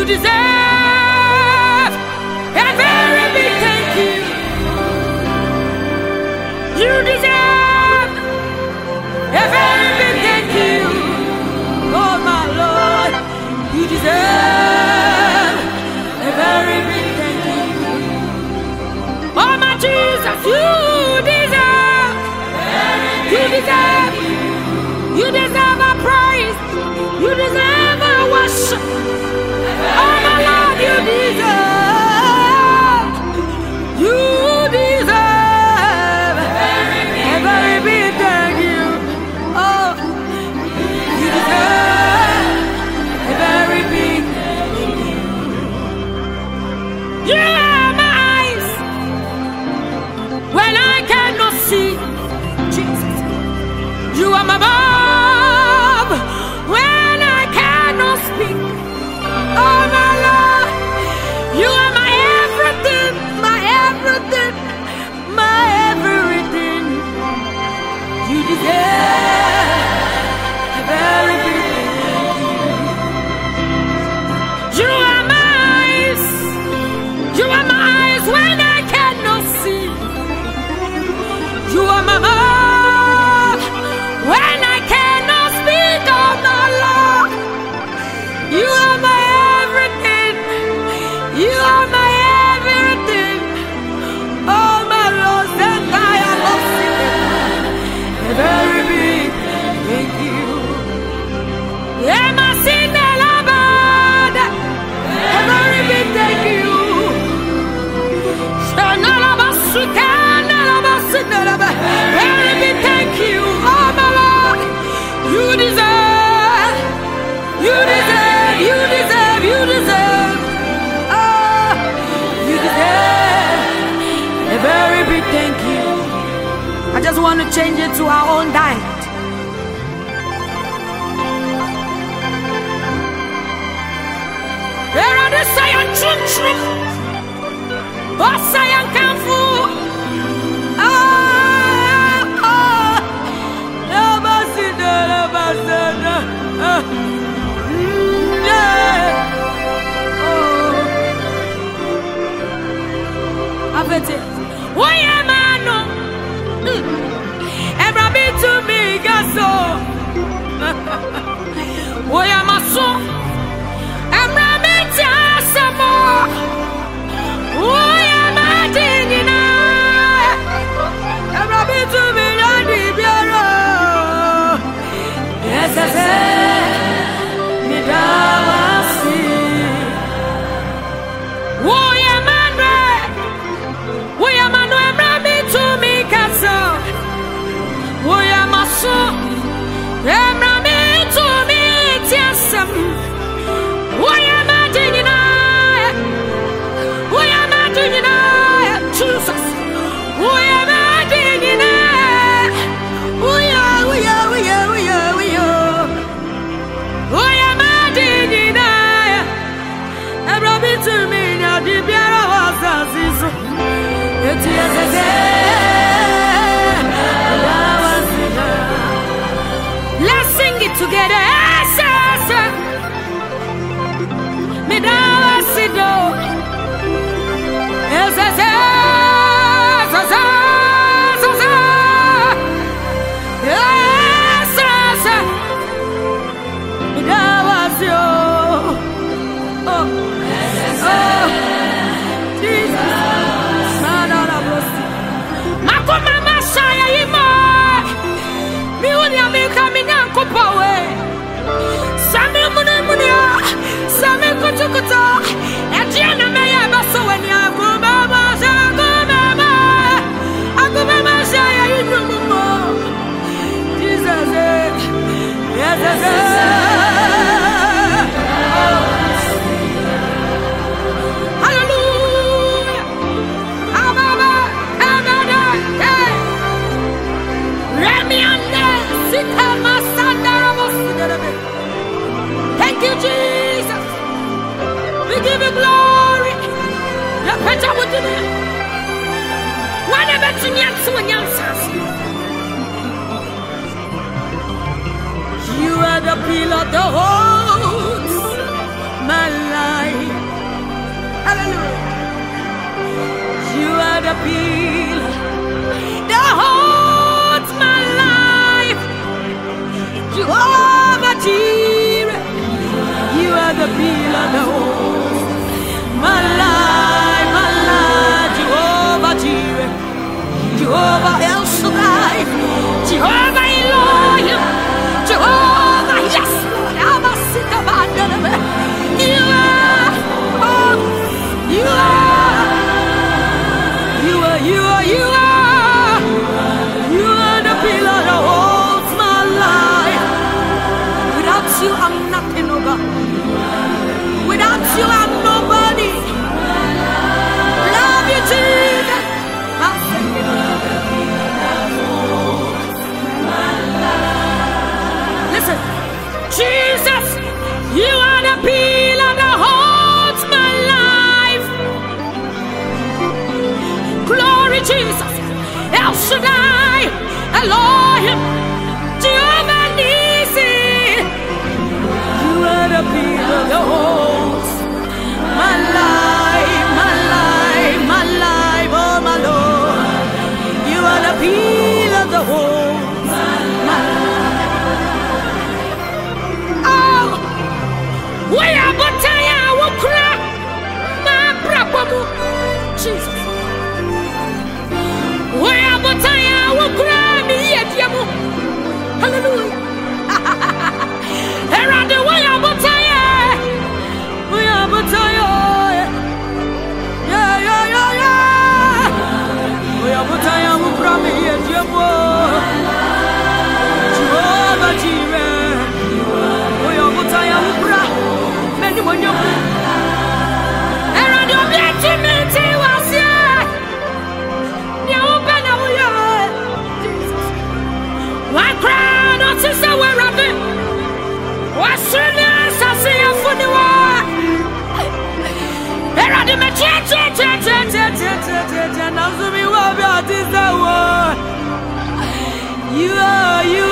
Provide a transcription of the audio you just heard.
deserve a very big thank you. You deserve a very big thank you. Oh my Lord, you deserve a very big thank you. Oh my Jesus, you deserve our praise. You deserve our worship. Oh my Lord, you deserve a very big thank you. Oh, you deserve a very big thank you. You are my eyes when I cannot see. Jesus, you are my mouth when I cannot speak. Oh my Lord, you are my everything, my everything, my everything. You deserve a very big thank you. You are my eyes. You are my eyes when I cannot see. You are my mouth when I cannot speak. Oh my Lord, you are my everything. You are my everything. Oh my Lord, that I am lost in a very big thank you. Yeah, my sin and abad. A very big thank you. Very big thank you. Oh my Lord, you deserve. You deserve. You deserve. You deserve. Oh, you deserve a very big thank you. I just want to change it to our own diet. Where are the Saiyan Chum? Oh, Saiyan Kamfu. Why am I no? Every bit to me, gaso. Why am I so? Every bit some more. Why am I doing every bit to me, Lady Biaro? Yes, I said, me dawasi. Why am I? Why am I no every bit to me, gaso? Why am I so? Every bit to me, tiasam. Why am I doing Why am I doing Jesus? Why am I doing Why am I doing Every bit to me, now the Biara was as it's let's sing it together. Thank you, Jesus. We give you glory. You are the pillar that holds my life. Hallelujah. You are the pillar that holds my life. Jehovah Jireh. You are the pillar that holds my life, my life. Jehovah Jireh. Jehovah El Shaddai. Jehovah Elohim. Jehovah, yes, Lord. You are, oh, you are, you are, you are, you are, you are the pillar that holds my life. Without you, I'm nothing, oh God. Without you, I'm nobody. Love you, Jesus. Listen, Jesus, you are the pillar that holds my life. Glory, Jesus, El Shaddai, Elohim, Jehovah Nissi. You are the pillar that holds my life, my life, my life, oh my Lord. You are the pillar that holds my life. We are Botaya, Wokra, my Brabamu, Jesus. We are Botaya, Wokra, me yet Yamu. Hallelujah. Around the way of Botaya, we are Botaya. Yeah, yeah, yeah, yeah. We are Botaya, Wokra, me yet Yamu. Jehovah Jireh. We are Botaya, Wokra. When you around your beauty, was here. You open our Jesus. One crown of sister, we're up it. What's your name? I see you for the war. Around the church, and also me, what about this war? You are, you